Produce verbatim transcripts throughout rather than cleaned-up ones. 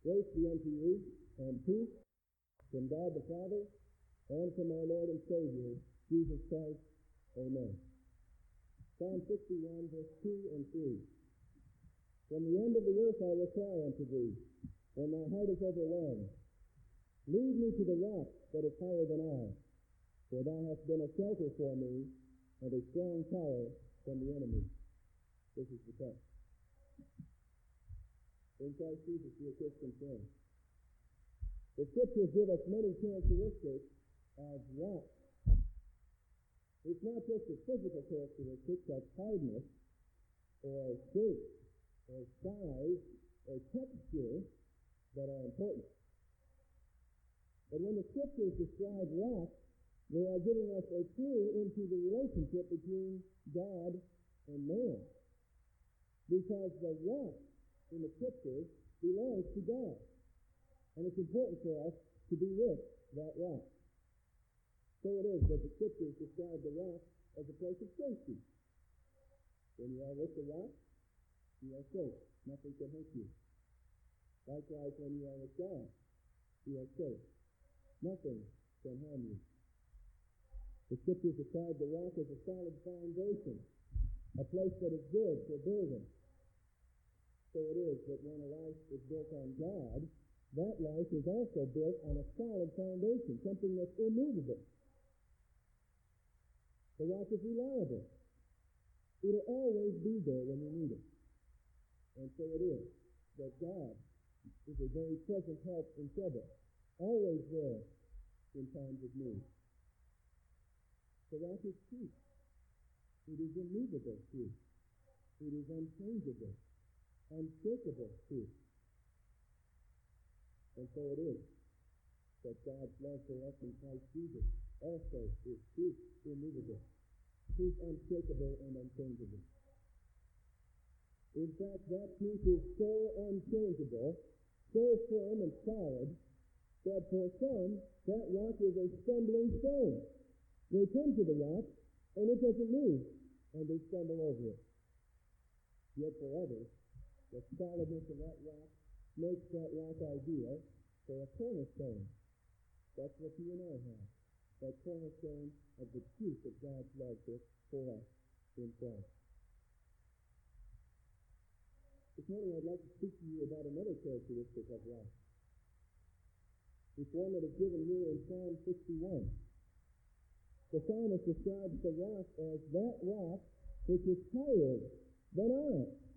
Grace be unto you, and peace from God the Father, and from our Lord and Savior, Jesus Christ. Amen. Psalm sixty-one, verse two and three. From the end of the earth I will cry unto thee, when my heart is overwhelmed. Lead me to the rock that is higher than I, for thou hast been a shelter for me, and a strong tower from the enemy. This is the text. In Christ Jesus, dear Christian friends, the Scriptures give us many characteristics of rock. It's not just the physical characteristics of hardness, or shape, or size, or texture that are important. But when the Scriptures describe rock, they are giving us a clue into the relationship between God and man. Because the rock in the Scriptures belongs to God. And it's important for us to be with that rock. So it is that the Scriptures describe the rock as a place of safety. When you are with the rock, you are safe. Nothing can hurt you. Likewise, when you are with God, you are safe. Nothing can harm you. The Scriptures describe the rock as a solid foundation, a place that is good for building. So it is that when a life is built on God, that life is also built on a solid foundation, something that's immovable. The rock is reliable. It'll always be there when you need it. And so it is that God is a very present help in trouble, always there in times of need. The rock is truth. It is immovable truth. It is unchangeable, unshakable truth. And so it is that God's love for us in Christ Jesus also is truth immovable, truth unshakable and unchangeable. In fact, that truth is so unchangeable, so firm and solid, that for some, that rock is a stumbling stone. They come to the rock, and it doesn't move, and they stumble over it. Yet for others, the solidness of that rock makes that rock ideal for a cornerstone. That's what you and I have, that cornerstone of the truth of God's love for us in Christ. This morning I'd like to speak to you about another characteristic of rock. It's one that is given here in Psalm sixty-one. The psalmist describes the rock as that rock which is higher than I.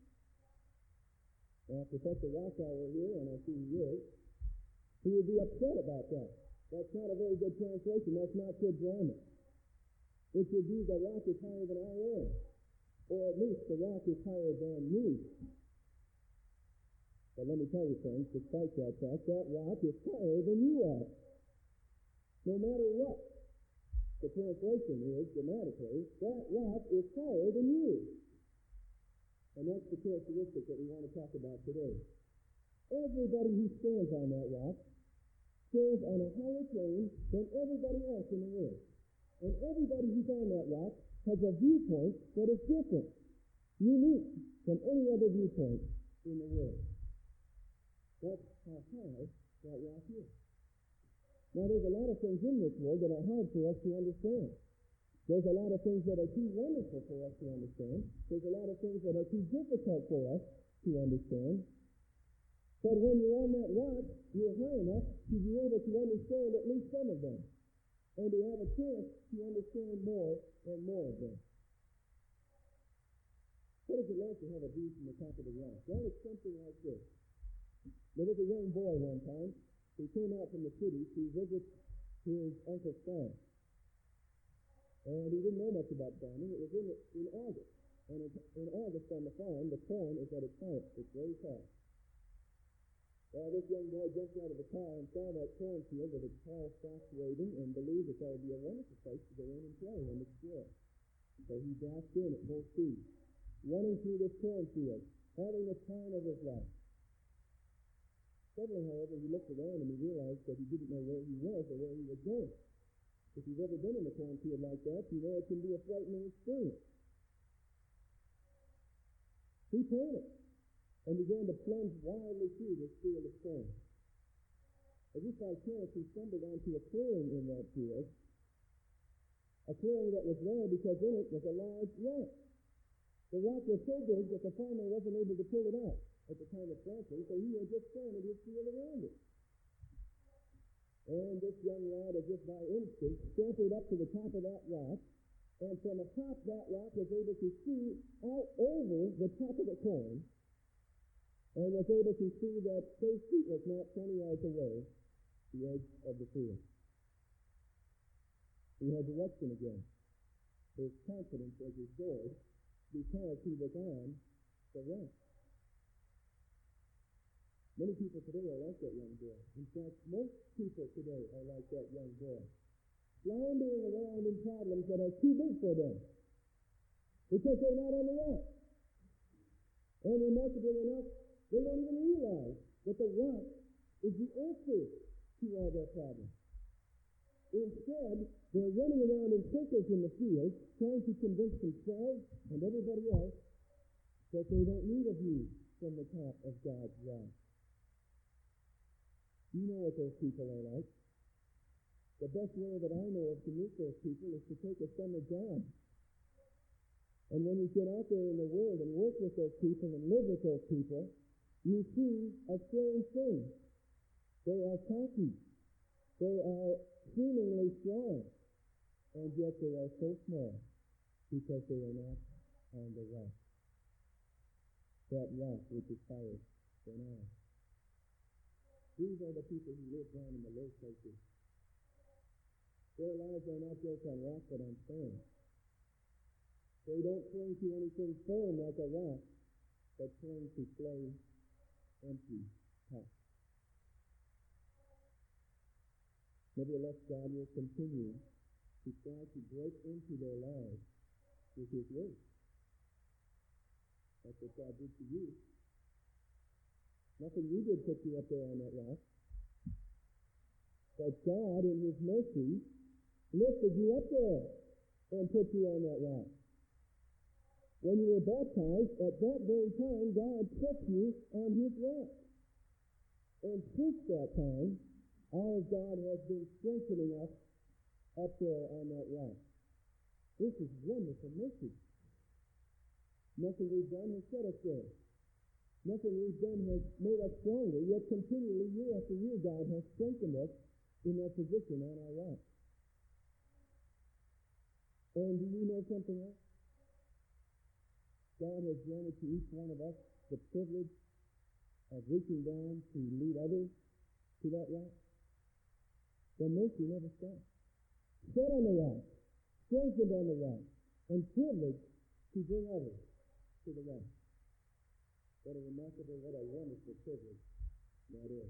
Now, if Professor Rockow were here, and I see he is, he would be upset about that. That's not a very good translation. That's not good grammar. It should be the rock is higher than I am. Or at least the rock is higher than me. But let me tell you things, despite that fact, that rock is higher than you are. No matter what the translation is grammatically, that rock is higher than you. And that's the characteristic that we want to talk about today. Everybody who stands on that rock stands on a higher plane than everybody else in the world. And everybody who's on that rock has a viewpoint that is different, unique from any other viewpoint in the world. That's how high that rock is. Now, there's a lot of things in this world that are hard for us to understand. There's a lot of things that are too wonderful for us to understand. There's a lot of things that are too difficult for us to understand. But when you're on that rock, you're high enough to be able to understand at least some of them, and to have a chance to understand more and more of them. What is it like to have a view from the top of the rock? Well, it's something like this. There was a young boy one time who came out from the city to visit his uncle's farm. And he didn't know much about farming. It was in, in August. And in, in August on the farm, the corn is at its highest. It's very tall. Well, this young boy jumped out of the car and saw that cornfield with its tall stalks waving and believed that that would be a wonderful place to go in and play and explore. So he dashed in at full speed, running through this cornfield, having the time of his life. Suddenly, however, he looked around and he realized that he didn't know where he was or where he was going. If you've ever been in a cornfield like that, you know it can be a frightening experience. He panicked. and began to plunge wildly through this field of corn. As if by chance he stumbled onto a clearing in that field, a clearing that was there because in it was a large rock. The rock was so big that the farmer wasn't able to pull it out at the time of planting, so he had just planted his field around it. And this young lad, as if by instinct, scampered up to the top of that rock, and from atop that rock was able to see out over the top of the corn, and was able to see that safety was not twenty yards away, the edge of the field. He had direction again. His confidence was restored because he was on the rock. Many people today are like that young boy. In fact, most people today are like that young boy, floundering around in problems that are too big for them because they're not on the rock. And remarkably enough, they don't even realize that the rock is the answer to all their problems. Instead, they're running around in circles in the field, trying to convince themselves and everybody else that they don't need a view from the top of God's rock. You know what those people are like. The best way that I know of to meet those people is to take a summer job. And when you get out there in the world and work with those people and live with those people, you see a strange thing. They are cocky. They are seemingly strong. And yet they are so small because they are not on the rock. That rock which is higher than I. These are the people who live down in the low places. Their lives are not built on rock but on sand. They don't cling to anything firm like a rock, but cling to plain, empty pots. Nevertheless, God will continue to try to break into their lives with His word. That's what God did to you. Nothing you did put you up there on that rock. But God, in His mercy, lifted you up there and put you on that rock. When you were baptized, at that very time, God put you on His rock. And since that time, our God has been strengthening us up there on that rock. This is wonderful mercy. Nothing we've done has set us there. Nothing we've done has made us stronger, yet continually, year after year, God has strengthened us in that position on our rock. And do you know something else? God has granted to each one of us the privilege of reaching down to lead others to that rock. The mercy never stops. Set on the rock, strengthened on the rock, and privileged to bring others to the rock. What a remarkable, what a wonderful privilege that is.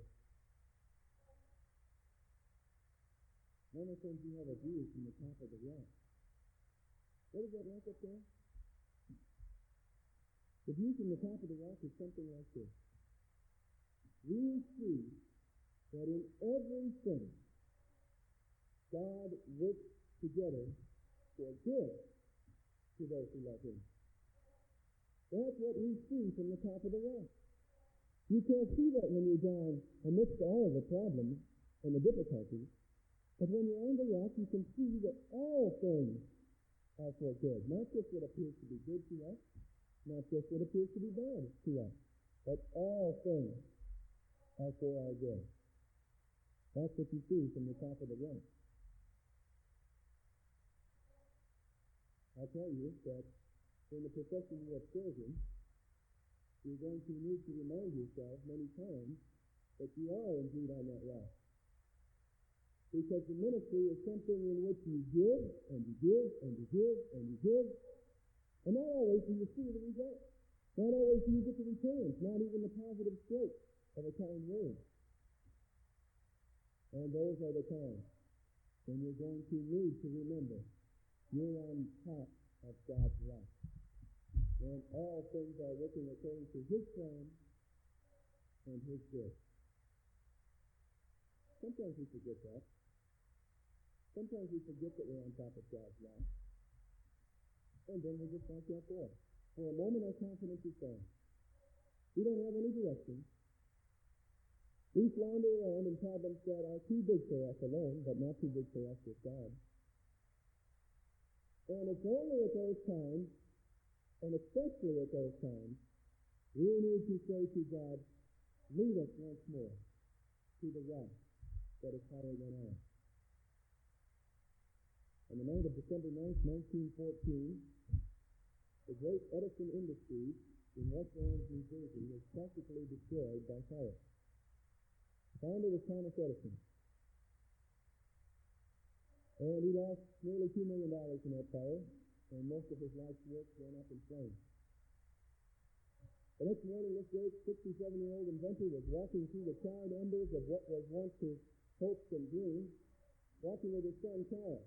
One of the things you have a view from the top of the rock. What is that like up there? The view from the top of the rock is something like this. We see that in everything, God works together for good to those who love Him. That's what we see from the top of the rock. You can't see that when you're down amidst all of the problems and the difficulties, but when you're on the rock, you can see that all things are for good. Not just what appears to be good to us, not just what appears to be bad to us, but all things are for our good. That's what you see from the top of the rock. I'll tell you that in the profession you have chosen, you're going to need to remind yourself many times that you are indeed on that rock. Because the ministry is something in which you give, and you give, and you give, and you give, and not always do you see the result. Not always do you get the returns, not even the positive stroke of a kind word. And those are the times when you're going to need to remember you're on top of God's rock. When all things are working according to His plan and His good. Sometimes we forget that. Sometimes we forget that we're on top of God's rock. And then we just like that boy. For a moment our confidence is gone. We don't have any direction. We flounder around in problems that are too big for us alone, but not too big for us with God. And it's only at those times, and especially at those times, we need to say to God, lead us once more to the rock that is higher than I. On the night of December ninth, nineteen fourteen, the great Edison Industries in West Orange, New Jersey, was practically destroyed by fire. The founder was Thomas Edison. And he lost nearly two million dollars in that fire, and most of his life's work went up in flames. The next morning, this great sixty-seven-year-old inventor was walking through the charred embers of what was once his hopes and dreams, walking with his son Carl.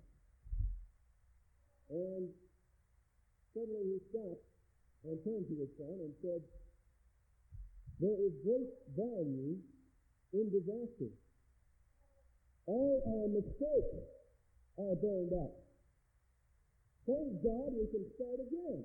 And suddenly he stopped and turned to his son and said, there is great value in disaster. All our mistakes are burned up. Thank God we can start again.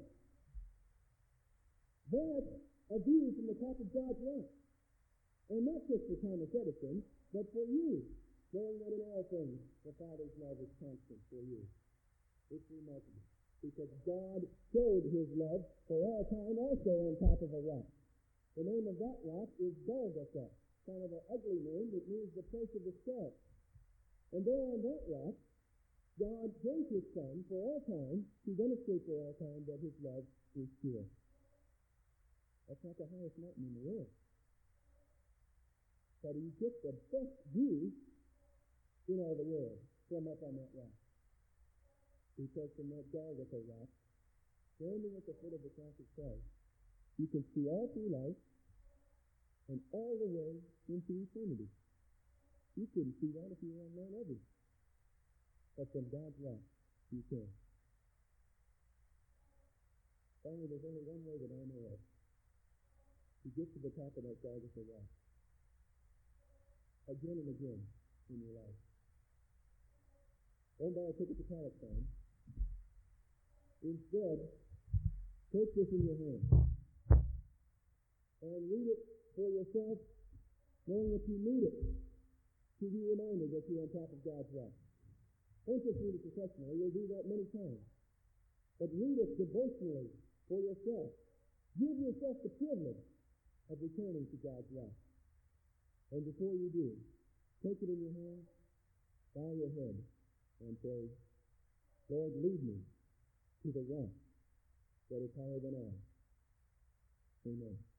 That's a view from the top of God's wrath. And not just for Thomas Edison, but for you, knowing that in all things the Father's love is constant for you. It's remarkable, because God showed his love for all time also on top of a rock. The name of that rock is Golgotha, kind of an ugly name that means the place of the skull. And there on that rock, God gave his Son for all time to demonstrate for all time that his love is pure. That's not the highest mountain in the world. But he took the best view in all the world from up on that rock. Because from that Golgotha rock, standing at the foot of the cross of Christ, you can see all through life and all the way into eternity. You couldn't see that if you were on Mount Everest. But from God's rock, you can. Finally, there's only one way that I know of to get to the top of that Golgotha rock. Again and again in your life. Don't buy a ticket to Palestine. Instead, take this in your hand and read it for yourself, knowing that you need it to be reminded that you're on top of God's rock. Don't just read it professionally, you'll do that many times. But read it devotionally for yourself. Give yourself the privilege of returning to God's rock. And before you do, take it in your hand, bow your head, and say, Lord, lead me to the rock that is higher than I. Amen.